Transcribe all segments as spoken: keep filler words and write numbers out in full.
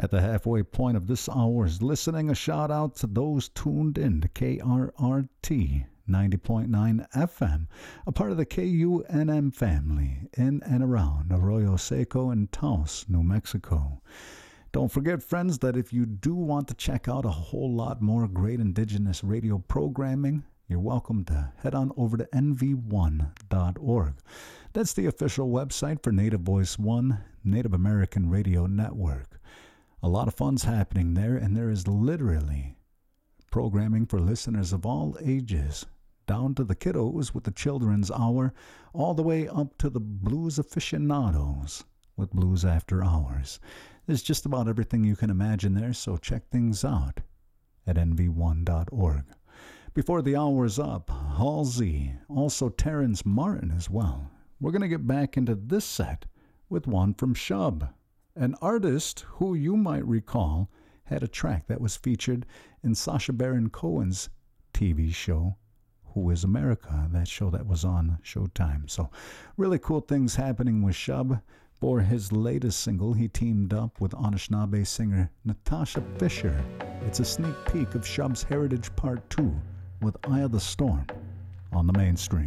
At the halfway point of this hour's listening, a shout out to those tuned in to K R R T ninety point nine F M, a part of the K U N M family in and around Arroyo Seco and Taos, New Mexico. Don't forget, friends, that if you do want to check out a whole lot more great indigenous radio programming, you're welcome to head on over to N V one dot org. That's the official website for Native Voice One, Native American Radio Network. A lot of fun's happening there, and there is literally programming for listeners of all ages, down to the kiddos with the Children's Hour, all the way up to the blues aficionados with Blues After Hours. There's just about everything you can imagine there, so check things out at N V one dot org. Before the hour's up, Halsey, also Terrence Martin as well. We're going to get back into this set with one from Shub, an artist who you might recall had a track that was featured in Sacha Baron Cohen's T V show, Who is America, that show that was on Showtime. So really cool things happening with Shub. For his latest single, he teamed up with Anishinaabe singer Natasha Fisher. It's a sneak peek of Shub's Heritage Part two with Eye of the Storm on the mainstream.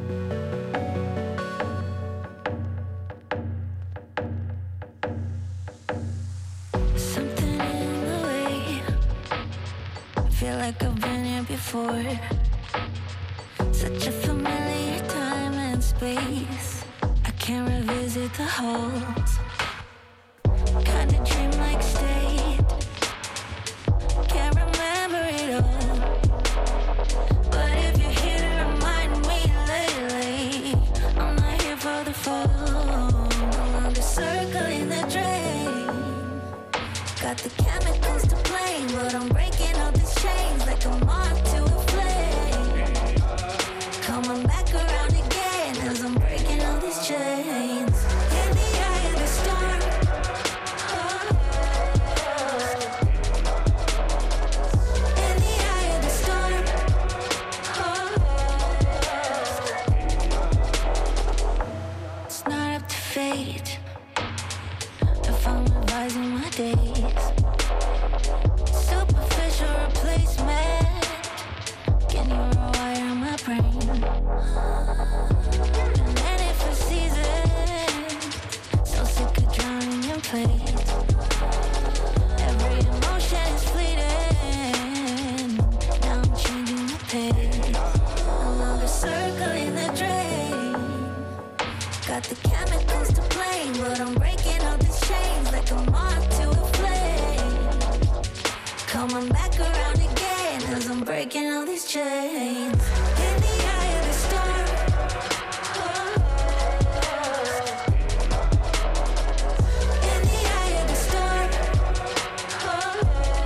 Something in the way, I feel like I've been here before. Such a familiar time and space, I can't revisit the halls. Kinda dream-like state, can't remember it all. But if you're here to remind me lately, I'm not here for the fall. No longer circling the drain. Got the chemicals to blame, but I'm breaking all these chains like a moth to a flame. Coming back around again as I'm breaking all these chains. In the eye of the storm, oh. In the eye of the storm, oh. It's not up to fate if I'm revising my days. Superficial replacement, can you rewire my brain? And then it for seasons, so sick of drowning in plays. Every emotion is fleeting, now I'm changing the pace. No longer circling the drain. Got the chemicals to blame, but I'm breaking all these chains like a moth to a flame. Coming back around again as I'm breaking all these chains. In the eye of the storm, oh. In the eye of the storm, oh.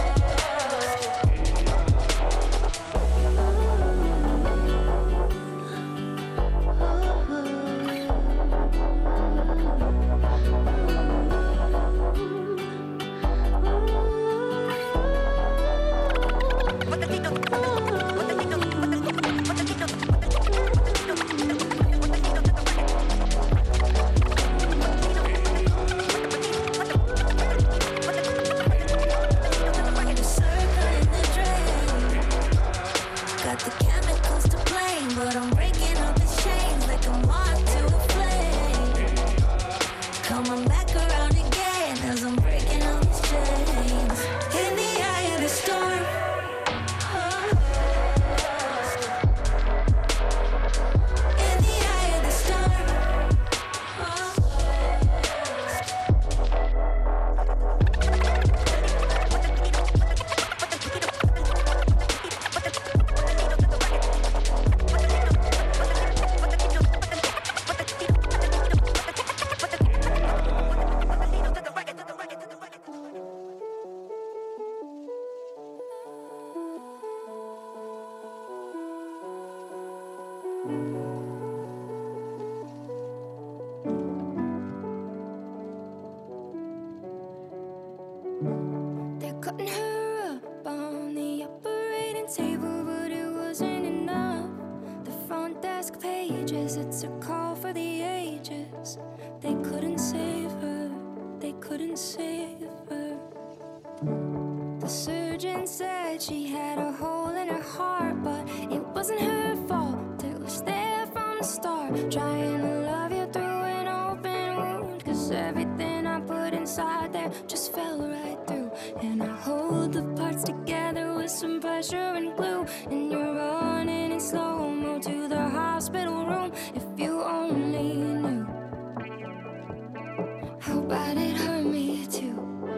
Circling the drain. Got the chemicals to blame, but I'm breaking all these chains like a moth to a flame. Coming back around again as I'm breaking all these chains. In the eye of the storm, oh. In the eye of the storm, oh. They're cutting her up on the operating table, but it wasn't enough. The front desk pages, it's a call for the ages. They couldn't save her, they couldn't save her. The surgeon said she had a hole in her heart, but it wasn't her fault. It was there from the start. Trying to love you through an open wound, 'cause everything I put inside there just fell right through. And I hold the parts together with some pressure and glue, and you're running in slow-mo to the hospital room. If you only knew how bad it hurt me too.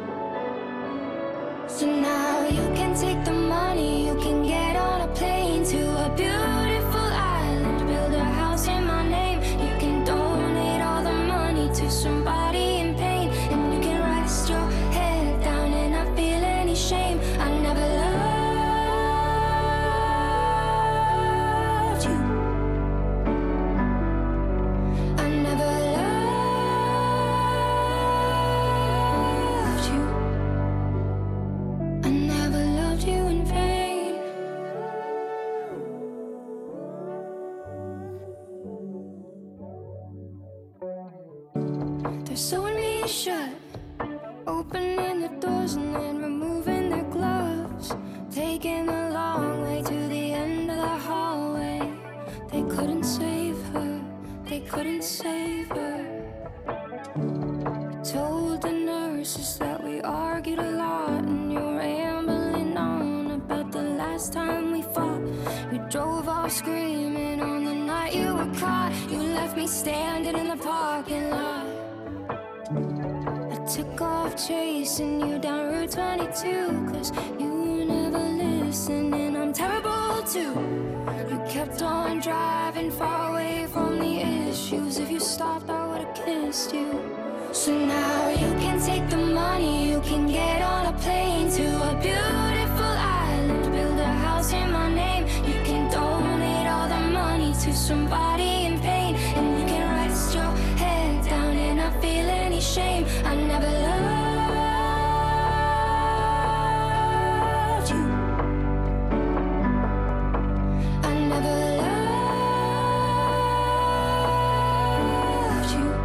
So now you can take the money, you can get on a plane to a beautiful island, build a house in my name. You can donate all the money to somebody in pain, and you can rest your head down and not feel any shame. I never loved you. I never loved you. I never loved you in vain. They're sewing me shut, opening the doors and then removing their gloves, taking the long way to the end of the hallway. They couldn't save her, they couldn't save her. I told the nurses that we argued a lot, and you're rambling on about the last time we fought. You drove off screaming on the night you were caught. You left me standing in the parking lot. I took off chasing you down Route twenty-two, 'cause you never listened, and I'm terrible too. You kept on driving far away from the issues. If you stopped, I would've kissed you. So now you can take the money, you can get on a plane to a beautiful island, build a house in my name. You can donate all the money to somebody in pain, and you can rest your head down and not feel any shame. I never loved you. I never loved you.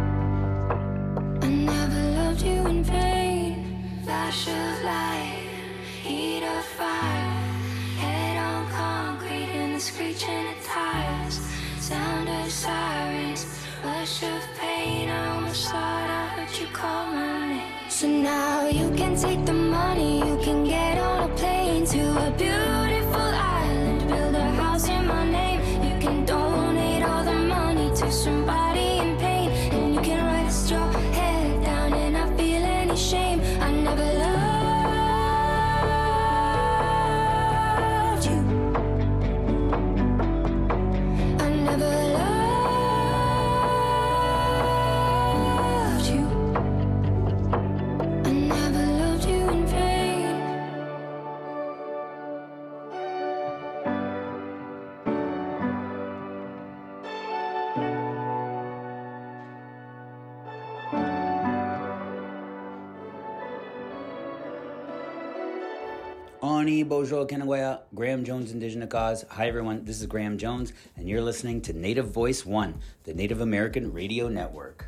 I never loved you in vain. Flash of light, heat of fire, head on concrete and the screeching of tires, sound of sirens, rush of pain. I almost thought I heard you call my name. So now you can take the money, you can get on a plane to a beautiful island, build a house in my name. You can donate all the money to somebody in pain, and you can rest your head down and not feel any shame. I never loved you. I never loved you. I never loved you in vain. Ani Bonjour Kenawaya, Graham Jones Indigenous Cause. Hi everyone, this is Graham Jones, and you're listening to Native Voice One, the Native American Radio Network.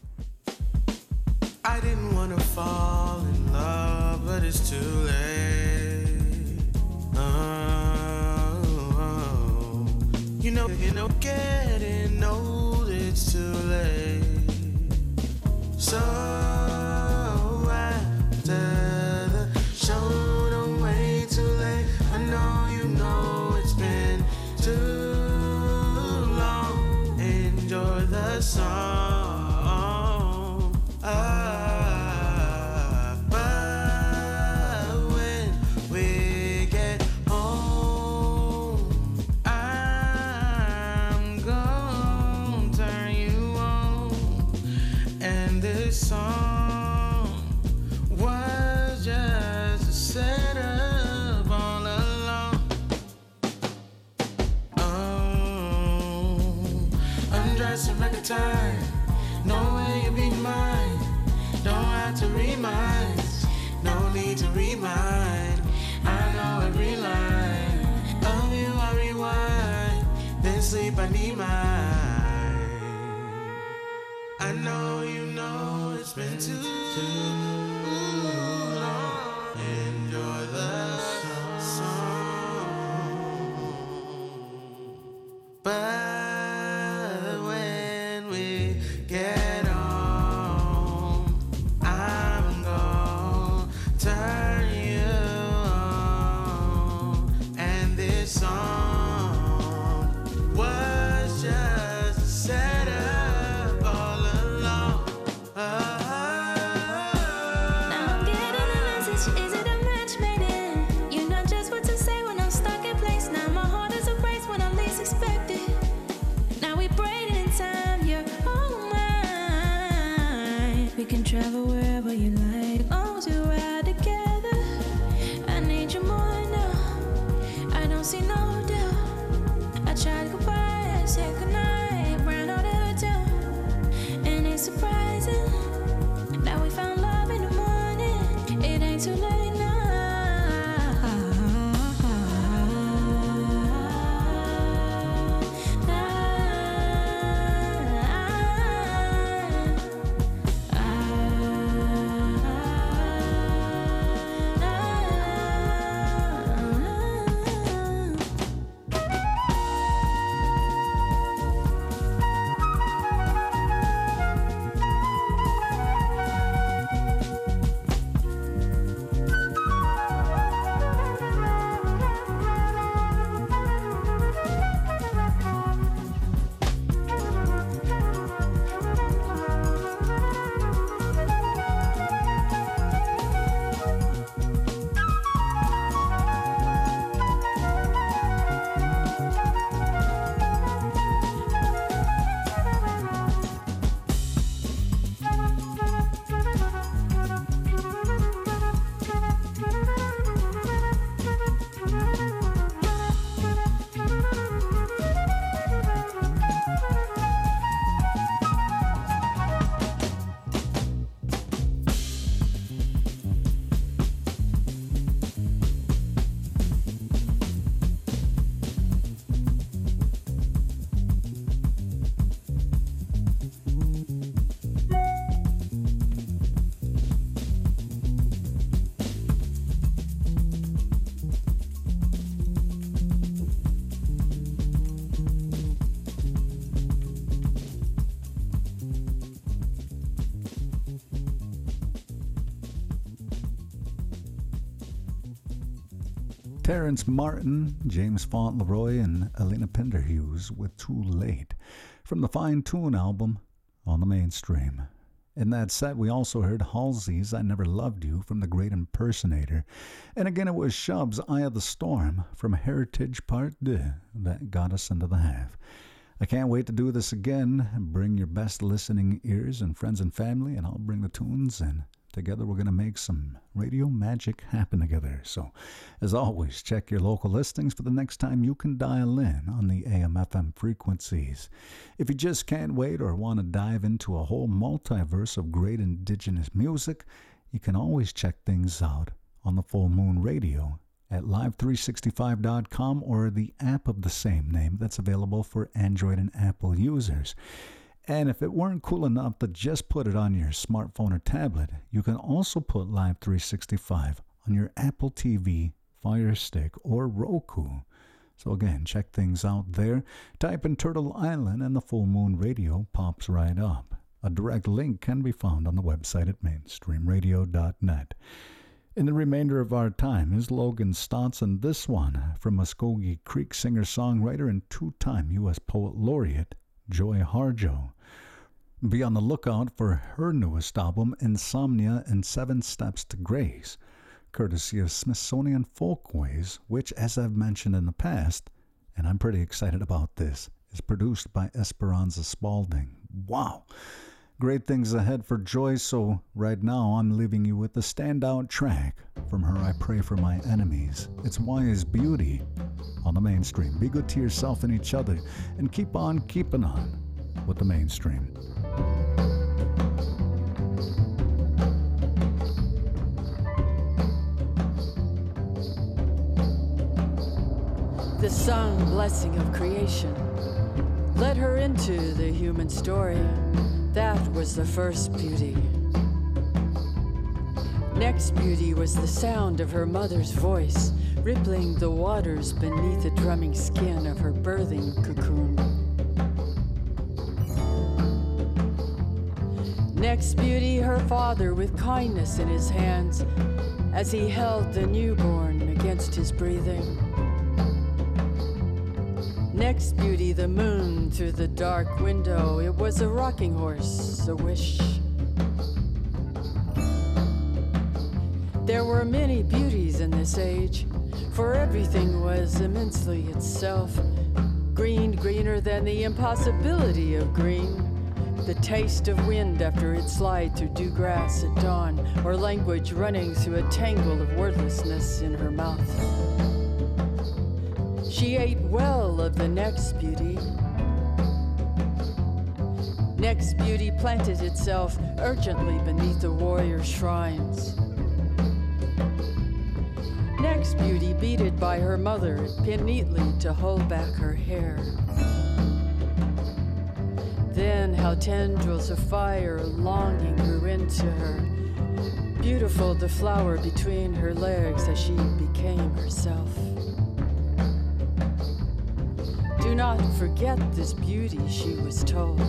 I didn't want to fall in love, but it's too late. Oh, oh. You know, you know, getting old, it's too late. So after the show, don't wait too late. I know you know it's been too long. Enjoy the song. Ah, but when we get home, I'm gonna turn you on. And this song was just a setup all along. Oh, undressing record time. No way you be mine. Don't have to remind. No need to remind. I know every line. Of you I rewind. Then sleep I need mine. I know you know it's been too, too long. ain't too late now. Terrence Martin, James Fauntleroy, and Elena Pinderhughes with Too Late from the Fine Tune album On the Mainstream. In that set, we also heard Halsey's I Never Loved You from The Great Impersonator. And again, it was Shub's Eye of the Storm from Heritage Part two that got us into the half. I can't wait to do this again. Bring your best listening ears and friends and family, and I'll bring the tunes, and together we're going to make some radio magic happen together. So, as always, check your local listings for the next time you can dial in on the A M F M frequencies. If you just can't wait or want to dive into a whole multiverse of great indigenous music, you can always check things out on the Full Moon Radio at live three sixty-five dot com or the app of the same name that's available for Android and Apple users. And if it weren't cool enough to just put it on your smartphone or tablet, you can also put Live three sixty-five on your Apple T V, Fire Stick, or Roku. So again, check things out there. Type in Turtle Island and the Full Moon Radio pops right up. A direct link can be found on the website at mainstream radio dot net. In the remainder of our time is Logan Stotts, and this one from Muskogee Creek singer-songwriter and two-time U S Poet Laureate, Joy Harjo. Be on the lookout for her newest album, Insomnia and Seven Steps to Grace, courtesy of Smithsonian Folkways, which, as I've mentioned in the past, and I'm pretty excited about this, is produced by Esperanza Spalding. Wow! Great things ahead for Joy, so right now I'm leaving you with the standout track from her I Pray for My Enemies. It's Wise Beauty on the Mainstream. Be good to yourself and each other, and keep on keeping on with the Mainstream. The sung blessing of creation led her into the human story. That was the first beauty. Next beauty was the sound of her mother's voice, rippling the waters beneath the drumming skin of her birthing cocoon. Next beauty, her father with kindness in his hands as he held the newborn against his breathing. Next beauty, the moon through the dark window. It was a rocking horse, a wish. There were many beauties in this age, for everything was immensely itself. Green, greener than the impossibility of green. The taste of wind after it slide through dew grass at dawn, or language running through a tangle of wordlessness in her mouth. She ate well of the next beauty. Next beauty planted itself urgently beneath the warrior shrines. next beauty beaded by her mother, pinned neatly to hold back her hair. Then how tendrils of fire longing grew into her, beautiful the flower between her legs as she became herself. Do not forget this beauty, she was told.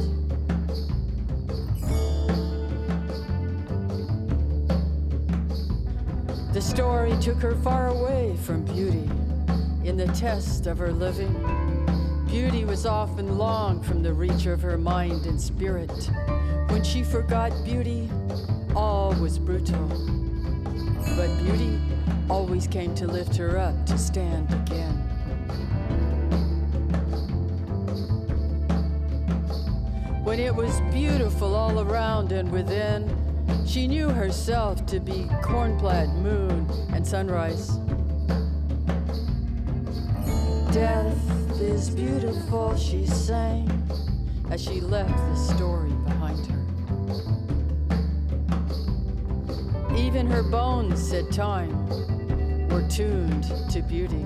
The story took her far away from beauty. In the test of her living, beauty was often long from the reach of her mind and spirit. When she forgot beauty, all was brutal. But beauty always came to lift her up to stand again. When it was beautiful all around and within, she knew herself to be cornplaid, moon, and sunrise. Death is beautiful, she sang, as she left the story behind her. Even her bones, said time, were tuned to beauty.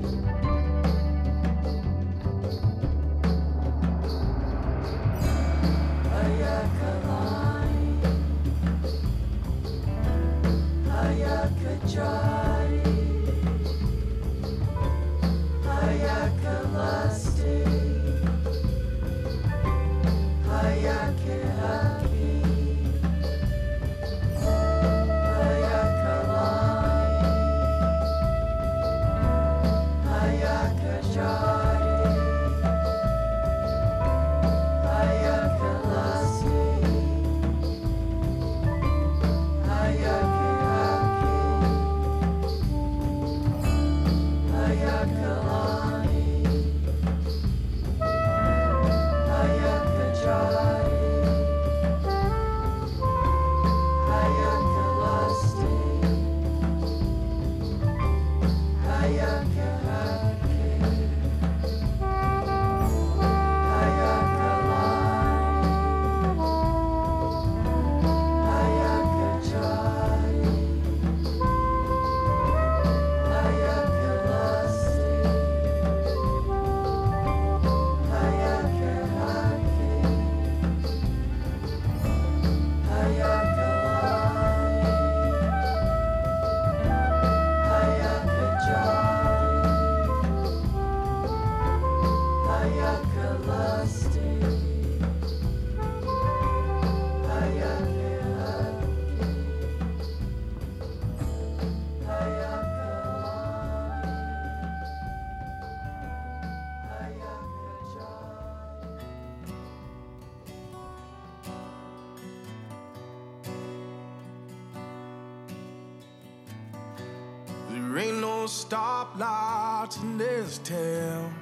There ain't no stoplights in this town.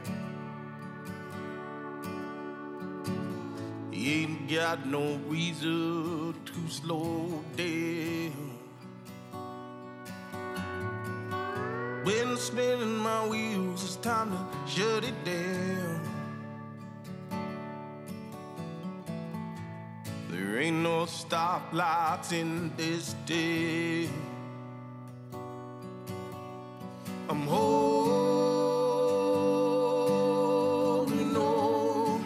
You ain't got no reason to slow down. When spinning my wheels, it's time to shut it down. There ain't no stoplights in this town. I'm holding on,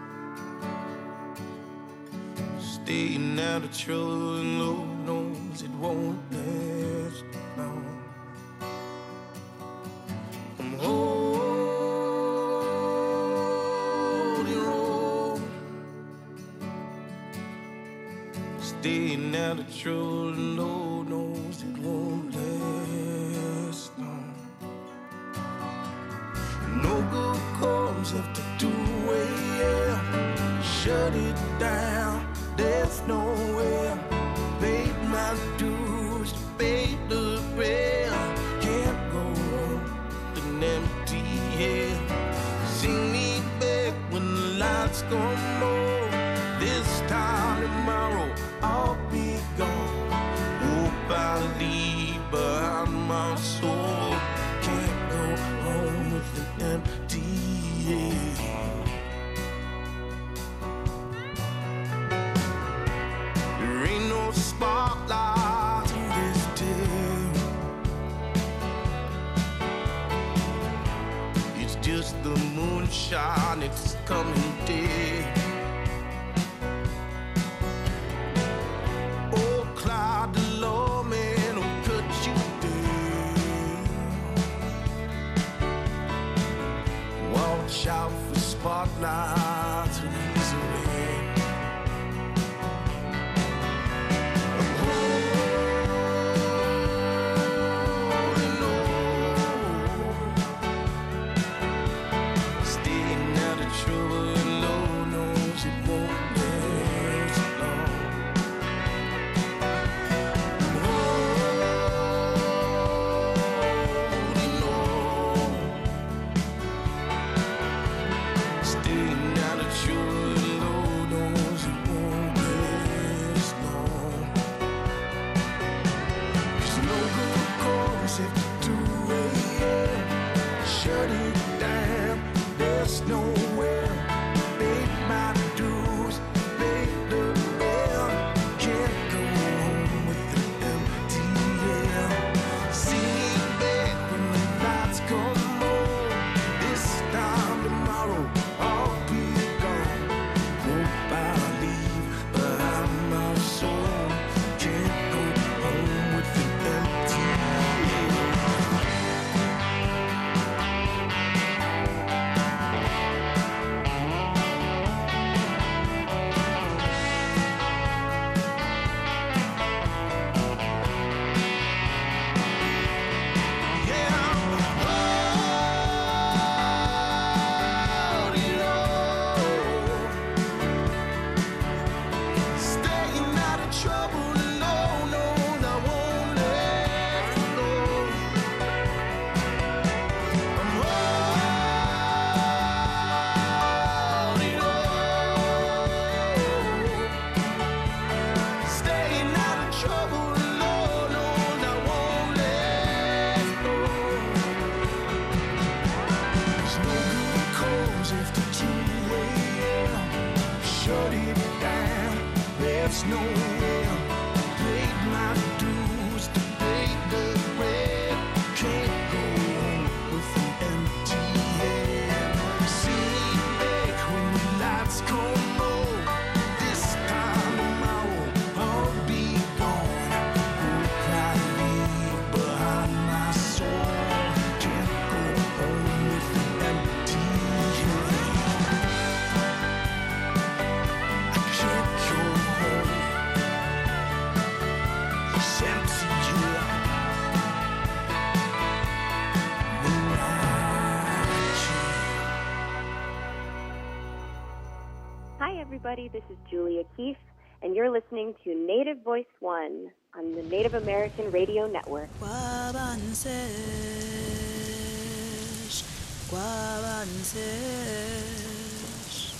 staying out of trouble, and Lord knows it won't last long. I'm holding on, staying out of trouble, and Lord knows it won't last long. No good comes after two a.m. Shut it down, there's nowhere. Paid my dues, paid the rent. Can't go home with an empty head. See me back when the lights come on. This time tomorrow I'll be gone. Hope I leave behind my soul. Can't go home with an empty head. There ain't no spotlight in this town. sunshine, it's coming dead. Oh, Clyde, the lawman who cut you dead. Watch out for spotlights when he's away. Everybody, this is Julia Keefe, and you're listening to Native Voice One on the Native American Radio Network. Guabancesh, Guabancesh,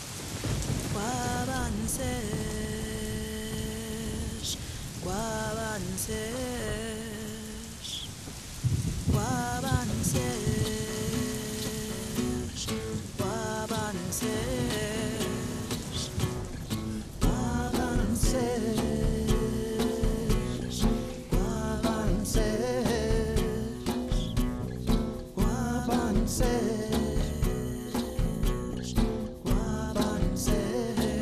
Guabancesh, Guabancesh, Guabancesh, Guabancesh.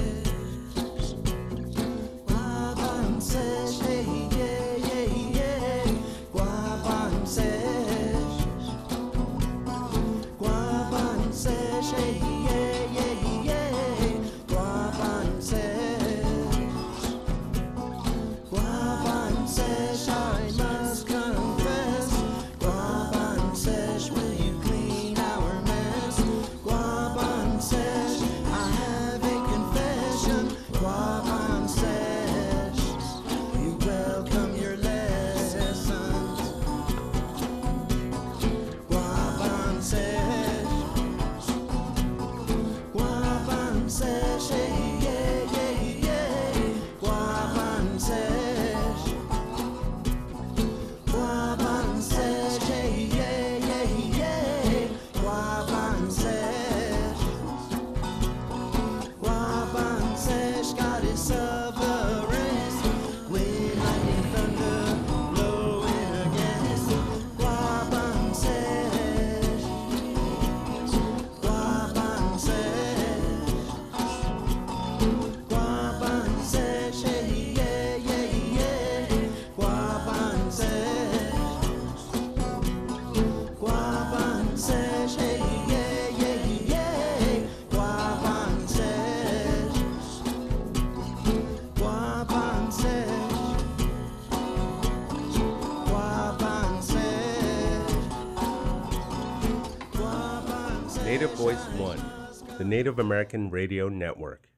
Yeah, yeah, yeah. Native Voice One, the Native American Radio Network.